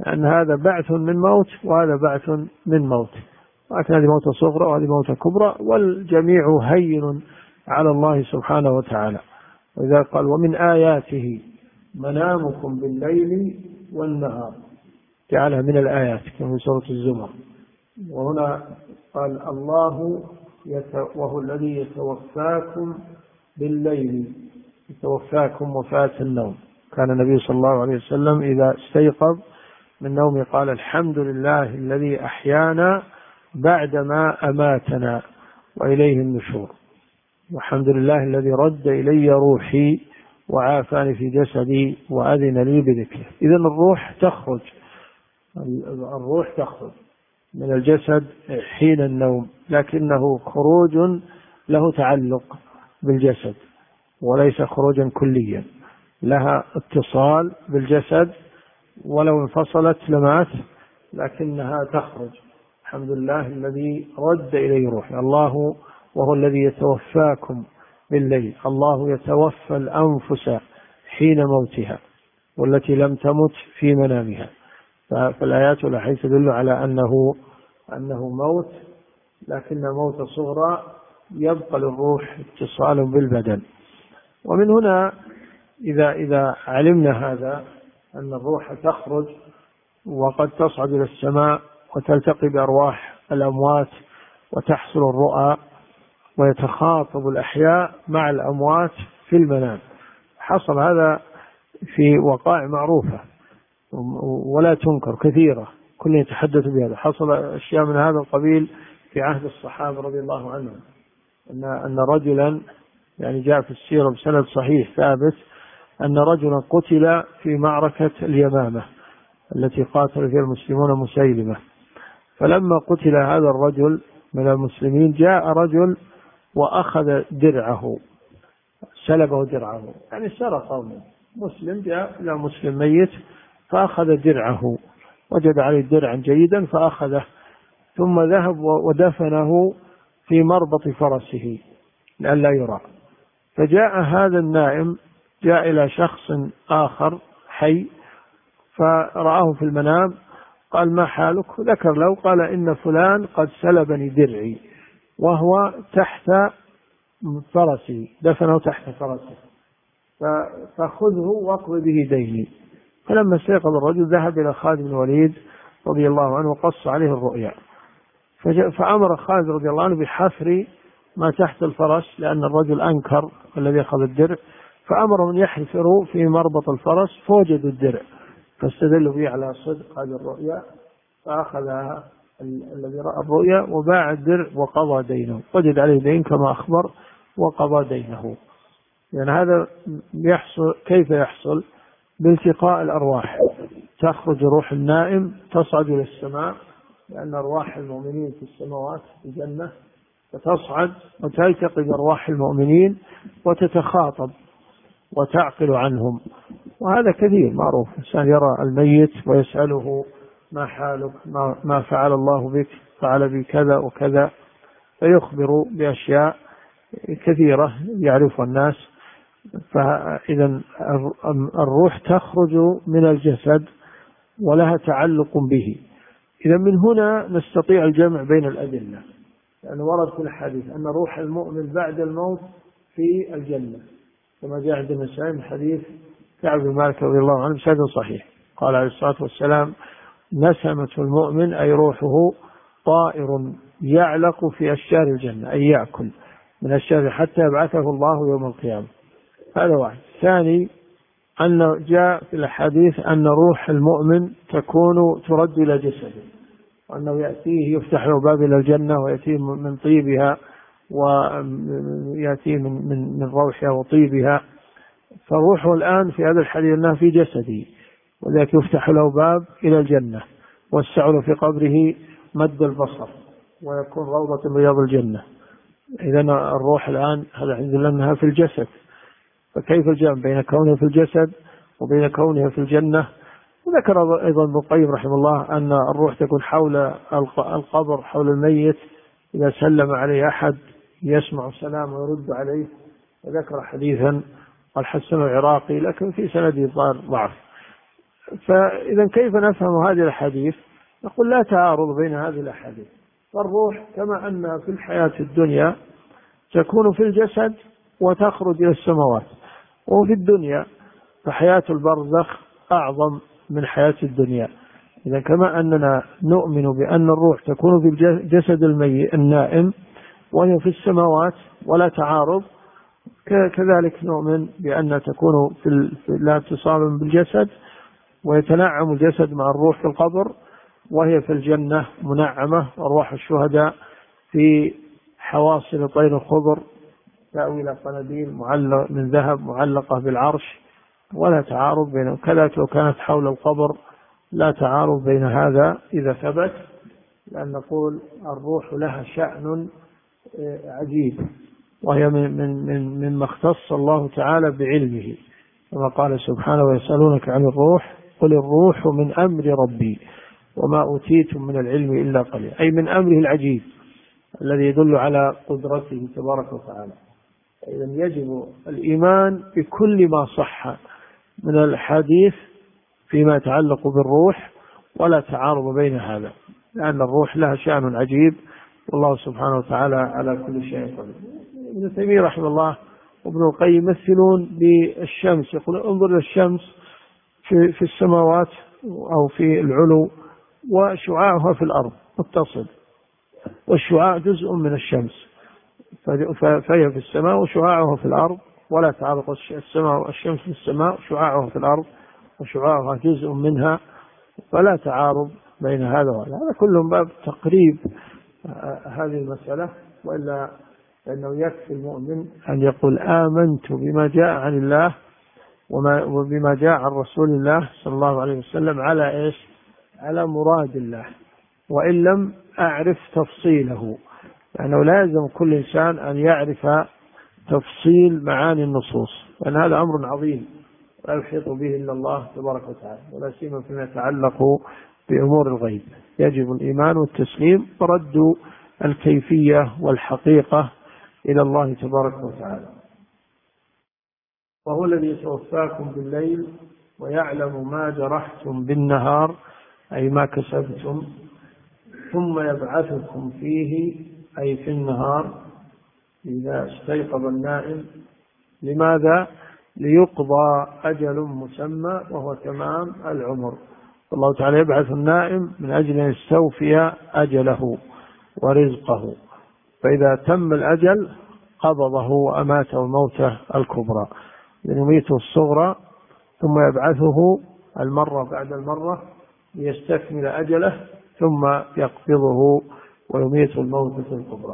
لأن هذا بعث من موت وهذا بعث من موت، لكن هذه موتة صغرى وهذه موتة كبرى، والجميع هين على الله سبحانه وتعالى. وإذا قال ومن آياته منامكم بالليل والنهار، جعلها من الآيات كما في سورة الزمر. وهنا قال الله وهو الذي يتوفاكم بالليل، يتوفاكم وفاة النوم. كان النبي صلى الله عليه وسلم إذا استيقظ من نومه قال الحمد لله الذي أحيانا بعدما أماتنا وإليه النشور، والحمد لله الذي رد إلي روحي وعافاني في جسدي وأذن لي بذكره. إذن الروح تخرج من الجسد حين النوم، لكنه خروج له تعلق بالجسد وليس خروجا كليا، لها اتصال بالجسد، ولو انفصلت لمات لكنها تخرج. الحمد لله الذي رد إليه روحي. الله وهو الذي يتوفاكم بالليل، الله يتوفى الأنفس حين موتها والتي لم تمت في منامها. فالآيات والأحاديث تدل على أنه موت، لكن موت صغرى يبقى للروح اتصال بالبدن. ومن هنا إذا علمنا هذا أن الروح تخرج وقد تصعد إلى السماء وتلتقي بأرواح الأموات وتحصل الرؤى ويتخاطب الأحياء مع الأموات في المنام. حصل هذا في وقائع معروفة ولا تنكر كثيرة، كل يتحدث بهذا. حصل أشياء من هذا القبيل في عهد الصحابة رضي الله عنهم، أن رجلا، يعني جاء في السيرة بسند صحيح ثابت، أن رجلا قتل في معركة اليمامة التي قاتل فيها المسلمون مسيلمة. فلما قتل هذا الرجل من المسلمين جاء رجل وأخذ درعه، سلبه درعه، يعني سرقه منه. مسلم جاء إلى مسلم ميت فأخذ درعه، وجد عليه درعا جيدا فأخذه، ثم ذهب ودفنه في مربط فرسه لئلا يرى. فجاء هذا النائم جاء إلى شخص آخر حي فرآه في المنام، قال ما حالك؟ ذكر له، قال إن فلان قد سلبني درعي وهو تحت فرسي، دفنه تحت فرسه، فخذه واقض به ديني. فلما استيقظ الرجل ذهب إلى خالد بن الوليد رضي الله عنه وقص عليه الرؤيا، فأمر خالد رضي الله عنه بحفر ما تحت الفرس، لأن الرجل أنكر الذي أخذ الدرع، فأمر من يحفروا في مربط الفرس فوجدوا الدرع، فاستدلوا به على صدق هذه الرؤيا، فأخذها الذي رأى الرؤيا وباع الدرع وقضى دينه، وجد عليه دين كما أخبر وقضى دينه. يعني هذا يحصل كيف يحصل؟ بالتقاء الأرواح، تخرج روح النائم تصعد إلى السماء، لأن أرواح المؤمنين في السماوات في الجنة، فتصعد وتلتقي بأرواح المؤمنين وتتخاطب وتعقل عنهم. وهذا كثير معروف، الإنسان يرى الميت ويسأله ما حالك، ما فعل الله بك، فعل بي كذا وكذا، فيخبر بأشياء كثيرة يعرفها الناس. فإذا الروح تخرج من الجسد ولها تعلق به. إذا من هنا نستطيع الجمع بين الأدلة، لأنه ورد في الحديث أن روح المؤمن بعد الموت في الجنة، كما جاء عند النسائي من حديث كعب بن مالك رضي الله عنه بسند صحيح، قال عليه الصلاة والسلام نسمة المؤمن أي روحه طائر يعلق في أشجار الجنة، أي يأكل من الشجر حتى يبعثه الله يوم القيامة. هذا واحد. ثاني أن جاء في الحديث أن روح المؤمن ترد إلى جسده، وأنه يأتيه يفتح له باب إلى الجنة ويأتيه من طيبها ويأتيه من روحها وطيبها. فروحه الآن في هذا الحديث أنها في جسده، وذلك يفتح له باب إلى الجنة، والسع له في قبره مد البصر ويكون روضة من رياض الجنة. إذن الروح الآن هذا عند الله أنها في الجسد، فكيف الجمع بين كونها في الجسد وبين كونها في الجنة؟ وذكر أيضا ابن القيم رحمه الله أن الروح تكون حول القبر، حول الميت، إذا سلم عليه أحد يسمع السلام ويرد عليه. وذكر حديثا قال حسن العراقي لكن في سنده ضعف، فإذا كيف نفهم هذه الأحاديث؟ نقول لا تعارض بين هذه الأحاديث. فالروح كما أن في الحياة الدنيا تكون في الجسد وتخرج إلى السماوات، وفي الدنيا فحياة البرزخ أعظم من حياة الدنيا. إذا كما أننا نؤمن بأن الروح تكون في جسد الميت النائم وهي في السماوات ولا تعارض، كذلك نؤمن بأن تكون لا اتصال بالجسد، ويتنعم الجسد مع الروح في القبر، وهي في الجنة منعمة، أرواح الشهداء في حواصل طير الخضر تأوي إلى قناديل من ذهب معلقة بالعرش، ولا تعارض بينهم. كذلك لو كانت حول القبر لا تعارض بين هذا إذا ثبت، لأن نقول الروح لها شأن عجيب، وهي مما اختص الله تعالى بعلمه، كما قال سبحانه: ويسألونك عن الروح قل الروح من أمر ربي وما أوتيتم من العلم إلا قليلا، أي من أمره العجيب الذي يدل على قدرته تبارك وتعالى. إذن يجب الإيمان بكل ما صح من الحديث فيما يتعلق بالروح، ولا تعارض بين هذا، لأن الروح لها شأن عجيب، والله سبحانه وتعالى على كل شيء قدير. ابن تيمية رحمه الله وابن القيم يمثلون بالشمس، يقول: انظر إلى الشمس في السماوات أو في العلو، وشعاعها في الأرض متصل، والشعاع جزء من الشمس، فهي في السماء وشعاعها في الأرض، ولا تعارض الشمس في السماء وشعاعها في الأرض، وشعاعها جزء منها، فلا تعارض بين هذا وهذا. هذا كله باب تقريب هذه المسألة، وإلا فإنه يكفي المؤمن أن يقول: آمنت بما جاء عن الله وبما جاء عن رسول الله صلى الله عليه وسلم على إيش؟ على مراد الله، وإن لم أعرف تفصيله، لأنه لازم كل إنسان أن يعرف تفصيل معاني النصوص، لأن هذا أمر عظيم لا يحيط به إلا الله تبارك وتعالى، ولا سيما فيما يتعلق بأمور الغيب. يجب الإيمان والتسليم ورد الكيفية والحقيقة إلى الله تبارك وتعالى. وهو الذي يتوفاكم بالليل ويعلم ما جرحتم بالنهار، أي ما كسبتم، ثم يبعثكم فيه، أي في النهار إذا استيقظ النائم. لماذا؟ ليقضى أجل مسمى وهو تمام العمر. الله تعالى يبعث النائم من أجل أن يستوفي أجله ورزقه، فإذا تم الأجل قبضه وأماته الموتة الكبرى، يميته الصغرى ثم يبعثه المرة بعد المرة ليستكمل أجله، ثم يقبضه ويميت الموتة الكبرى.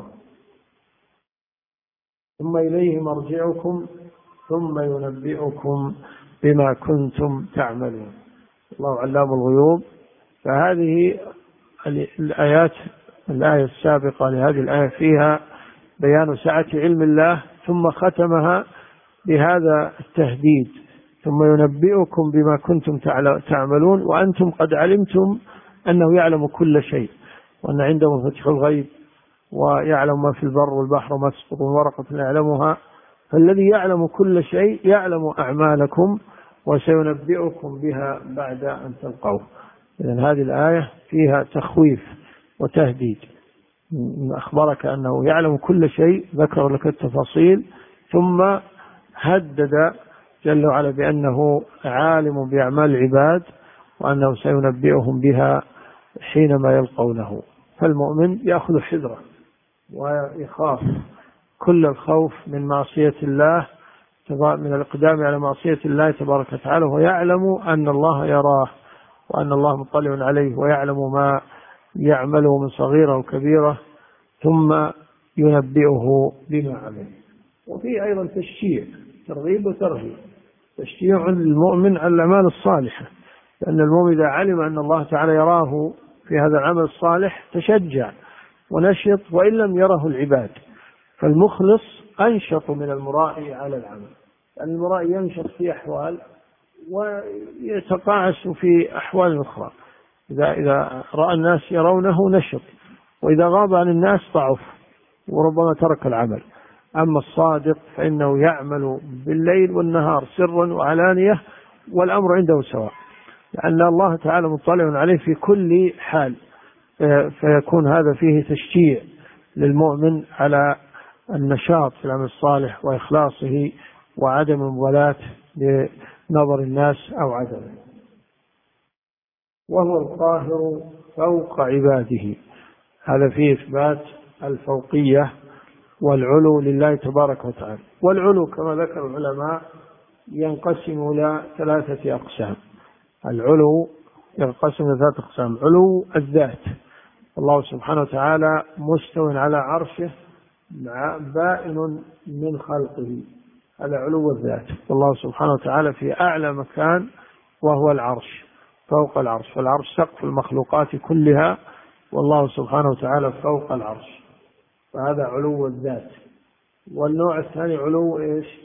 ثم إليه مرجعكم ثم ينبئكم بما كنتم تعملون. الله علام الغيوب. فهذه الآيات، الآية السابقة لهذه الآية فيها بيان سعة علم الله، ثم ختمها بهذا التهديد: ثم ينبئكم بما كنتم تعملون، وأنتم قد علمتم أنه يعلم كل شيء، وأن عنده مفاتيح الغيب، ويعلم ما في البر والبحر وما تسقط من ورقة لا يعلمها. فالذي يعلم كل شيء يعلم أعمالكم وسينبئكم بها بعد أن تلقوه. إذن هذه الآية فيها تخويف وتهديد، أخبرك أنه يعلم كل شيء، ذكر لك التفاصيل، ثم هدد جل وعلا بأنه عالم بأعمال العباد، وأنه سينبئهم بها حينما يلقونه. فالمؤمن يأخذ حذره ويخاف كل الخوف من معصية الله، من الإقدام على معصية الله تبارك وتعالى، ويعلم أن الله يراه، وأن الله مطلع عليه، ويعلم ما يعمله من صغيرة وكبيرة، ثم ينبئه بما عمل. وفي أيضا تشجيع، ترغيب وترهيب، تشجيع للمؤمن على الأعمال الصالحة، لأن المؤمن إذا علم أن الله تعالى يراه في هذا العمل الصالح تشجع ونشط، وإن لم يره العباد. فالمخلص أنشط من المرائي على العمل، لأن المرائي ينشط في أحوال ويتقاعس في أحوال أخرى. إذا رأى الناس يرونه نشط، وإذا غاب عن الناس ضعف وربما ترك العمل. أما الصادق فإنه يعمل بالليل والنهار سرا وعلانية، والأمر عنده سواء. لأن الله تعالى مطلع عليه في كل حال، فيكون هذا فيه تشجيع للمؤمن على النشاط في العمل الصالح وإخلاصه وعدم المبالاة لنظر الناس أو عدمه. وهو القاهر فوق عباده، هذا فيه إثبات الفوقية والعلو لله تبارك وتعالى. والعلو كما ذكر العلماء ينقسم إلى 3 أقسام. العلو ينقسم إلى 3 أقسام: علو الذات، الله سبحانه وتعالى مستو على عرشه بائن من خلقه، هذا علو الذات. والله سبحانه وتعالى في أعلى مكان وهو العرش، فوق العرش، والعرش سقف المخلوقات كلها، والله سبحانه وتعالى فوق العرش، فهذا علو الذات. والنوع الثاني علو إيش؟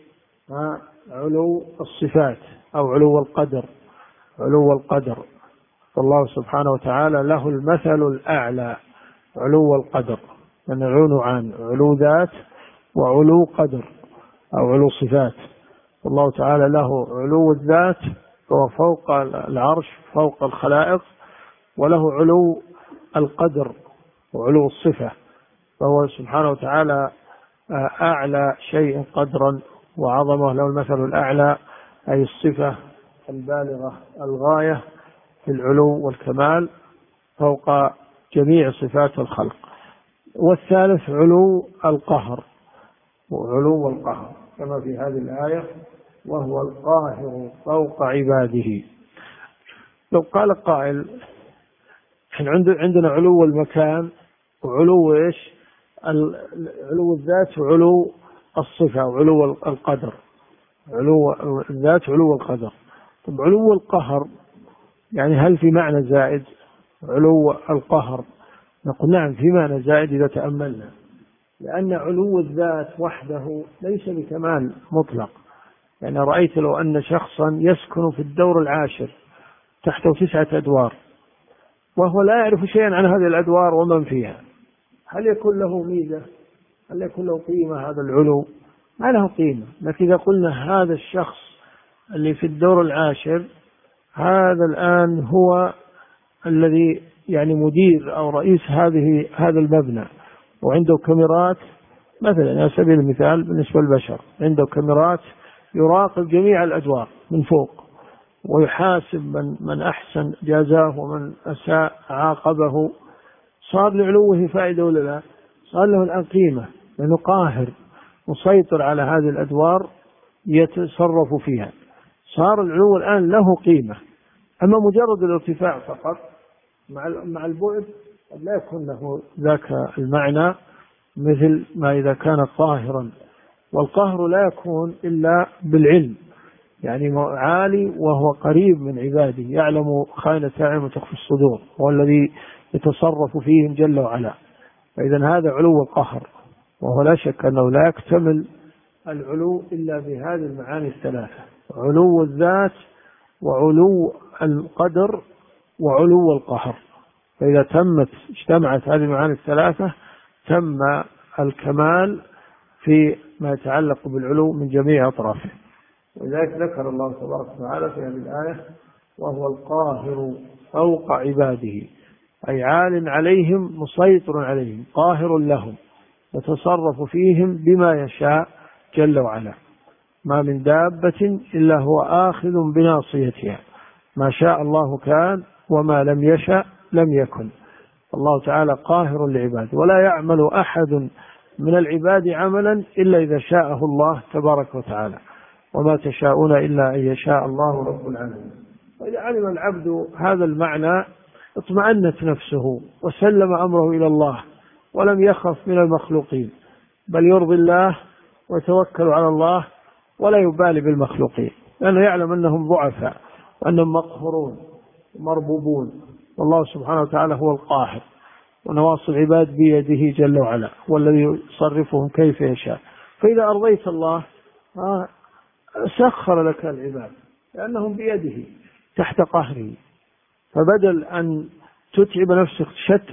علو الصفات أو علو القدر. علو القدر، فالله سبحانه وتعالى له المثل الأعلى، علو القدر، من عن علو ذات وعلو قدر أو علو صفات. الله تعالى له علو الذات وهو فوق العرش فوق الخلائق، وله علو القدر وعلو الصفة، فهو سبحانه وتعالى أعلى شيء قدرا وعظمه، له المثل الأعلى، أي الصفة البالغة الغاية في العلو والكمال فوق جميع صفات الخلق. والثالث علو القهر، وعلو القهر كما في هذه الآية: وهو القاهر فوق عباده. لو قال قائل عندنا علو المكان وعلو إيش؟ علو الذات وعلو الصفة وعلو القدر، علو الذات وعلو القدر. طب علو القهر يعني هل في معنى زائد؟ علو القهر نقول نعم في معنى زائد إذا تأملنا، لأن علو الذات وحده ليس بكمال مطلق. يعني رأيت لو أن شخصا يسكن في الدور العاشر تحته 9 أدوار وهو لا يعرف شيئا عن هذه الأدوار ومن فيها، هل يكون له ميزة؟ هل يكون له قيمة هذا العلو؟ ما له قيمة. لكن إذا قلنا هذا الشخص اللي في الدور العاشر هذا الآن هو الذي يعني مدير أو رئيس هذا المبنى، وعنده كاميرات مثلا على سبيل المثال بالنسبة للبشر، عنده كاميرات يراقب جميع الأدوار من فوق ويحاسب من أحسن جازاه ومن أساء عاقبه، صار لعلوه فائدة ولا لا؟ صار له الآن قيمة، لأنه قاهر مسيطر على هذه الأدوار يتصرف فيها، صار العلو الآن له قيمة. أما مجرد الارتفاع فقط مع البعد قد لا يكون له ذاك المعنى مثل ما إذا كان قاهرا. والقهر لا يكون إلا بالعلم، يعني عالي وهو قريب من عباده، يعلم خائنة الأعين وتخفي الصدور، هو الذي يتصرف فيهم جل وعلا. فإذا هذا علو القهر، وهو لا شك أنه لا يكتمل العلو إلا بهذه المعاني الثلاثة: علو الذات وعلو القدر وعلو القهر. فإذا اجتمعت هذه المعاني الثلاثة تم الكمال في ما يتعلق بالعلو من جميع أطرافه. ولذلك ذكر الله تبارك وتعالى في هذه الآية: وهو القاهر فوق عباده، أي عال عليهم مسيطر عليهم قاهر لهم يتصرف فيهم بما يشاء جل وعلا. ما من دابة إلا هو آخذ بناصيتها، ما شاء الله كان وما لم يشأ لم يكن. الله تعالى قاهر لعباده، ولا يعمل أحد من العباد عملا إلا إذا شاءه الله تبارك وتعالى، وما تشاءون إلا أن يشاء الله رب العالمين. وإذا علم العبد هذا المعنى اطمأنت نفسه وسلم أمره إلى الله، ولم يخف من المخلوقين، بل يرضي الله ويتوكل على الله ولا يبالي بالمخلوقين، لأنه يعلم أنهم ضعفاء وأنهم مقهورون مربوبون، والله سبحانه وتعالى هو القاهر، ونواصي العباد بيده جل وعلا، والذي يصرفهم كيف يشاء. فإذا أرضيت الله سخر لك العباد لأنهم بيده تحت قهره، فبدل أن تتعب نفسك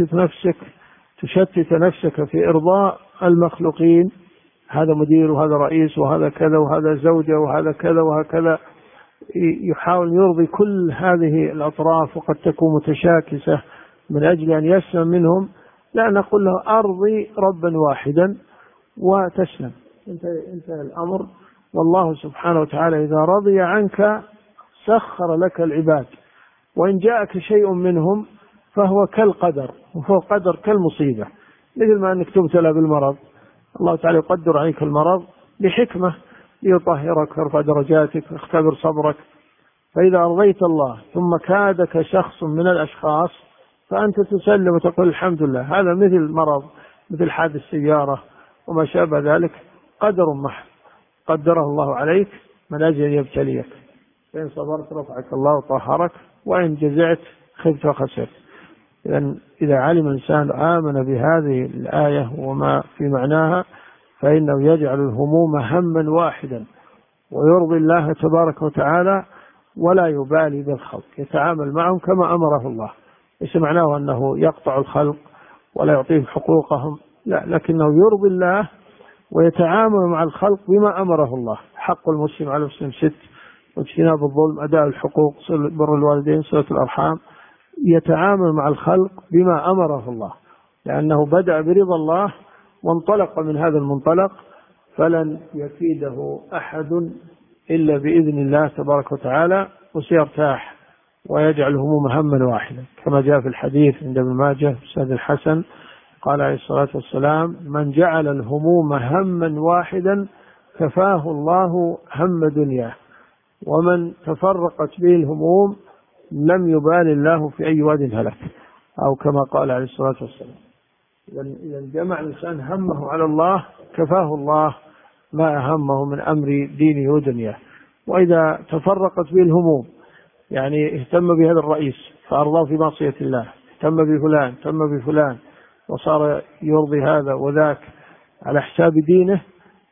تشتت نفسك في إرضاء المخلوقين، هذا مدير وهذا رئيس وهذا كذا وهذا زوجة وهذا كذا وهكذا، يحاول يرضي كل هذه الأطراف وقد تكون متشاكسة من أجل أن يسلم منهم، لا نقول له أرضي ربا واحدا وتسلم، انتهى الأمر. والله سبحانه وتعالى إذا رضي عنك سخر لك العباد، وإن جاءك شيء منهم فهو كالقدر، وهو قدر كالمصيبة، مثل ما أنك تبتلى بالمرض، الله تعالى يقدر عليك المرض بحكمة ليطهرك ويرفع درجاتك ويختبر صبرك. فإذا أرضيت الله ثم كادك شخص من الأشخاص فأنت تسلم وتقول الحمد لله، هذا مثل مرض، مثل حادث سيارة وما شابه ذلك، قدر محض قدره الله عليك من أجل أن يبتليك، فإن صبرت رفعك الله وطهرك، وإن جزعت خبت وخسرت. إذا علم الإنسان آمن بهذه الآية وما في معناها فإنه يجعل الهموم هما واحدا ويرضي الله تبارك وتعالى ولا يبالي بالخلق، يتعامل معهم كما أمره الله. ليس معناه أنه يقطع الخلق ولا يعطيهم حقوقهم، لا، لكنه يرضي الله ويتعامل مع الخلق بما أمره الله. حق المسلم على المسلم 6، واجتناب الظلم، أداء الحقوق، بر الوالدين، صلة الأرحام. يتعامل مع الخلق بما أمره الله، لأنه بدأ برضا الله وانطلق من هذا المنطلق، فلن يفيده أحد إلا بإذن الله تبارك وتعالى، وسيرتاح ويجعل هموم هما واحدا، كما جاء في الحديث عند ابن ماجه بسند الحسن قال عليه الصلاة والسلام: من جعل الهموم هما واحدا كفاه الله هم دنياه، ومن تفرقت به الهموم لم يبال الله في أي واد هلك، أو كما قال عليه الصلاة والسلام. إذا جمع الإنسان همه على الله كفاه الله ما أهمه من أمر دينه ودنياه. وإذا تفرقت به الهموم، يعني اهتم بهذا الرئيس فأرضاه في معصية الله، اهتم بفلان، اهتم بفلان، وصار يرضي هذا وذاك على حساب دينه،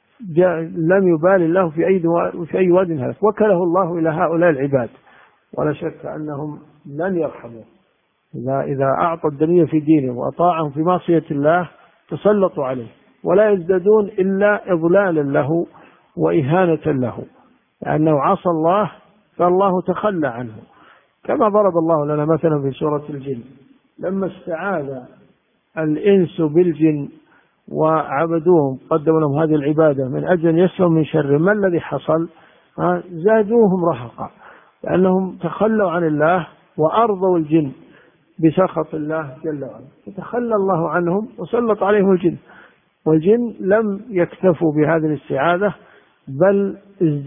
لم يبال الله في أي واد هلك، وكله الله إلى هؤلاء العباد، ولا شك أنهم لن يرحموا. إذا أعطى الدنيا في دينه وأطاعهم في معصية الله تسلطوا عليه، ولا يزدادون إلا إضلالا له وإهانة له، لأنه عصى الله فالله تخلى عنه. كما ضرب الله لنا مثلا في سورة الجن، لما استعاذ الإنس بالجن وعبدوهم قدموا لهم هذه العبادة من أجل أن يسلموا من شر، ما الذي حصل؟ زادوهم رهقا، لأنهم تخلوا عن الله وأرضوا الجن بسخط الله جل وعلا، فتخلى الله عنهم وسلط عليهم الجن، والجن لم يكتفوا بهذه الاستعاذة، بل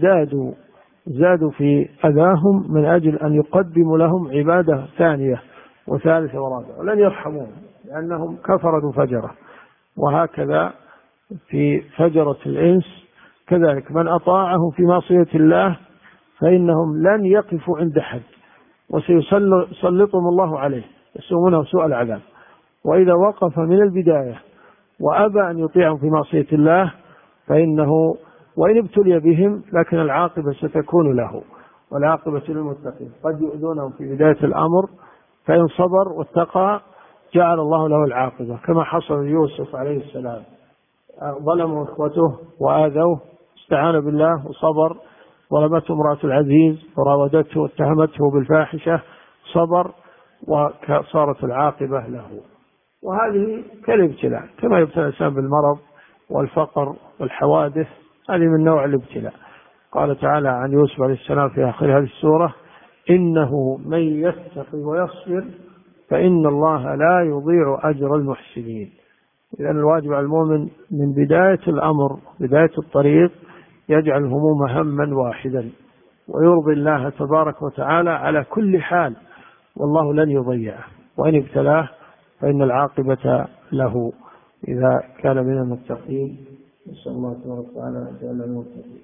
زادوا في أذاهم من أجل أن يقدموا لهم عبادة ثانية وثالثة ورابعة، ولن يرحموهم لأنهم كفروا وفجروا. وهكذا في فجرة الإنس كذلك، من أطاعه في معصية الله فإنهم لن يقفوا عند حد، وسيسلطهم الله عليه يسومونه سوء العذاب. وإذا وقف من البداية وأبى أن يطيعهم في معصية الله فإنه وإن ابتلي بهم لكن العاقبة ستكون له، والعاقبة للمتقين. قد يؤذونهم في بداية الأمر، فإن صبر واتقى جعل الله له العاقبة، كما حصل يوسف عليه السلام، ظلموا إخوته وآذوه، استعان بالله وصبر، ظلمته امرأة العزيز وراودته واتهمته بالفاحشة، صبر وصارت العاقبة له. وهذه كالابتلاء، كما يبتلى الإنسان بالمرض والفقر والحوادث، هذه من نوع الابتلاء. قال تعالى عن يوسف عليه السلام في آخر هذه السورة: إنه من يتقي ويصبر فإن الله لا يضيع أجر المحسنين. إذن الواجب على المؤمن من بداية الأمر، بداية الطريق، يجعل الهموم هما واحدا ويرضي الله تبارك وتعالى على كل حال، والله لن يضيعه، وإن ابتلاه فإن العاقبة له إذا كان من المتقين. نسأل الله تبارك وتعالى أن يجعلنا من المتقين.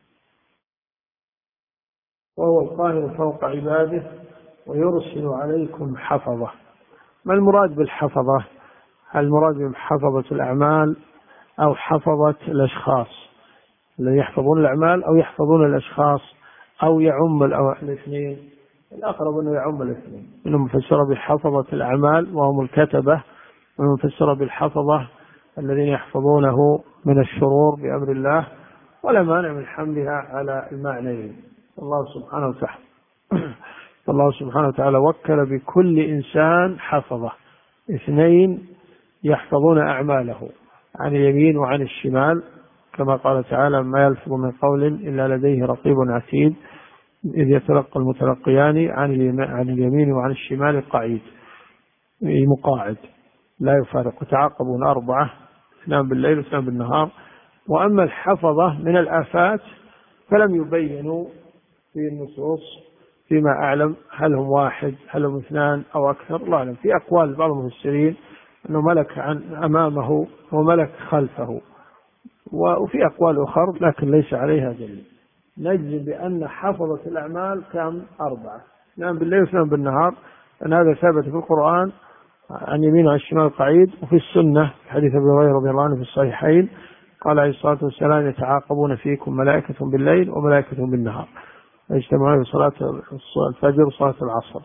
وهو القاهر فوق عباده ويرسل عليكم حفظة. ما المراد بالحفظة؟ هل المراد بحفظة الأعمال أو حفظة الأشخاص الذين يحفظون الأعمال، أو يحفظون الأشخاص، أو يعم الاثنين؟ الأقرب أنه يعم الاثنين، منهم فسر بحفظة الأعمال وهم الكتبة، ومنهم فسر بالحفظة الذين يحفظونه من الشرور بأمر الله، ولا مانع من حملها على المعنيين. الله سبحانه وتعالى وكل بكل إنسان حفظة، 2 يحفظون أعماله عن اليمين وعن الشمال، كما قال تعالى: ما يلفظ من قول إلا لديه رقيب عتيد إذ يتلقى المتلقيان عن اليمين وعن الشمال قعيد، مقاعد لا يفارق، يتعاقبون 4، 2 بالليل و2 بالنهار. وأما الحفظة من الآفات فلم يبينوا في النصوص فيما أعلم هل هم 1 هل هم 2 أو أكثر، لا أعلم. في أقوال بعض المفسرين أنه ملك أمامه وملك خلفه، وفي أقوال أخرى لكن ليس عليها دليل. نجزم بأن حفظة الأعمال كم؟ 4، 2 بالليل و2 بالنهار، أن هذا ثابت في القرآن عن يمين وعن الشمال قعيد، وفي السنة حديث أبي هريرة رضي الله عنه في الصحيحين قال عليه الصلاة والسلام: يتعاقبون فيكم ملائكة بالليل وملائكة بالنهار يجتمعون في صلاة الفجر وصلاة العصر.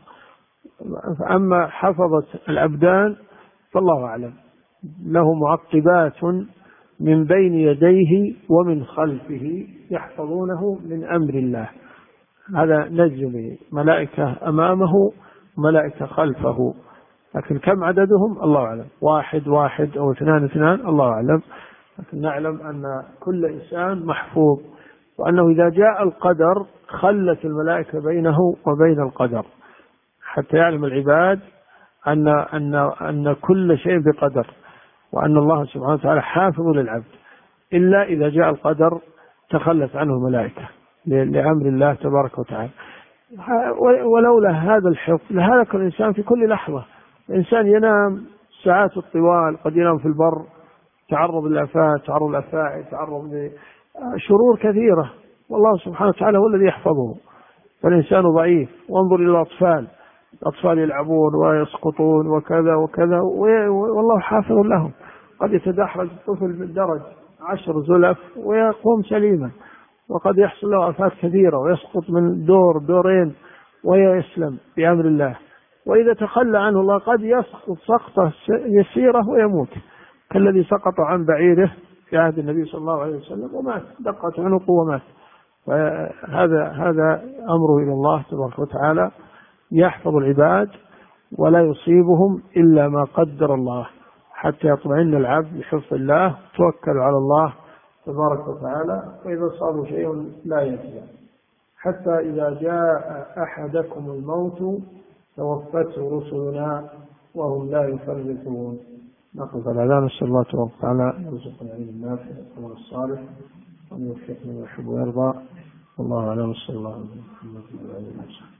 أما حفظة الأبدان فالله أعلم، له معقبات من بين يديه ومن خلفه يحفظونه من أمر الله، هذا نجم ملائكة أمامه وملائكة خلفه، لكن كم عددهم الله أعلم، 1 أو 2 الله أعلم. لكن نعلم أن كل إنسان محفوظ، وأنه إذا جاء القدر خلت الملائكة بينه وبين القدر، حتى يعلم العباد أن كل شيء بقدر، وأن الله سبحانه وتعالى حافظ للعبد، إلا إذا جاء القدر تخلت عنه الملائكة لأمر الله تبارك وتعالى. ولولا هذا الحفظ لهلك الإنسان في كل لحظة. الإنسان ينام ساعات الطوال، قد ينام في البر، تعرض للآفات، تعرض للأفاعي، تعرض لشرور كثيرة، والله سبحانه وتعالى هو الذي يحفظه. فالإنسان ضعيف. وانظر إلى الأطفال يلعبون ويسقطون وكذا وكذا، والله حافظ لهم. قد يتدحرج الطفل بالدرج 10 زلف ويقوم سليما، وقد يحصل له آفات كثيرة ويسقط من دورين ويسلم بأمر الله. وإذا تخلى عنه الله قد يسقط سقطة يسيرة ويموت، كالذي سقط عن بعيره في عهد النبي صلى الله عليه وسلم ومات، دقت عنقه ومات. هذا أمره إلى الله تبارك وتعالى، يحفظ العباد ولا يصيبهم إلا ما قدر الله، حتى يطمئن العبد بحفظ الله، توكل على الله تبارك وتعالى، وإذا صابوا شيء لا يجزع. حتى إذا جاء أحدكم الموت توفته رسلنا وهم لا يفرطون. نقف على هذا، نسأل الله تبارك وتعالى يرزقنا العلم النافع والعمل الصالح، وأن يوفقنا ويحب ويرضى. والله أعلم. صلى الله عليه وسلم.